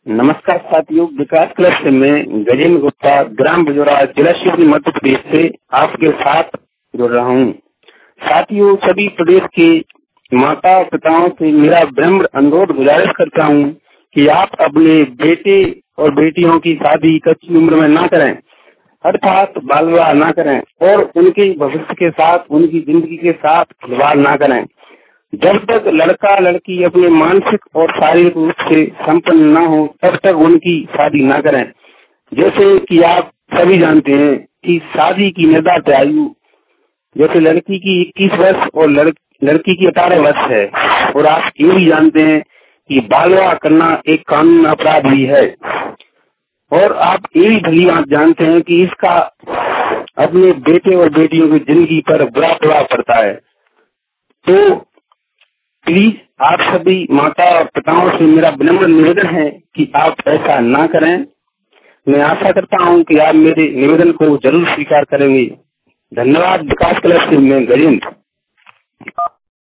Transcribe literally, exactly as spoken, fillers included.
नमस्कार साथियों, विकास क्लब से मैं गजेंद्र गुप्ता ग्राम बिजोरा जिला शिवपुरी मध्य प्रदेश से आपके साथ जुड़ रहा हूँ। साथियों, सभी प्रदेश के माता पिताओं से मेरा विनम्र अनुरोध गुजारिश करता हूँ कि आप अपने बेटे और बेटियों की शादी कच्ची उम्र में ना करें, अर्थात बाल विवाह ना करें और उनके भविष्य के साथ, उनकी जिंदगी के साथ खिलवाड़ ना करें। जब तक लड़का लड़की अपने मानसिक और शारीरिक रूप से संपन्न न हो तब तक उनकी शादी न करें। जैसे कि आप सभी जानते हैं कि शादी की निर्धारित आयु जैसे लड़की की इक्कीस वर्ष और लड़, लड़की की अठारह वर्ष है, और आप ये भी जानते हैं कि बाल विवाह करना एक कानूनी अपराध भी है। और आप ये भी भली बात जानते हैं कि इसका अपने बेटे और बेटियों की जिंदगी पर बुरा प्रभाव पड़ता है। तो प्लीज आप सभी माता और पिताओं से मेरा विनम्र निवेदन है कि आप ऐसा ना करें। मैं आशा करता हूं कि आप मेरे निवेदन को जरूर स्वीकार करेंगे। धन्यवाद। विकास क्लब से मैं गजेंद्र।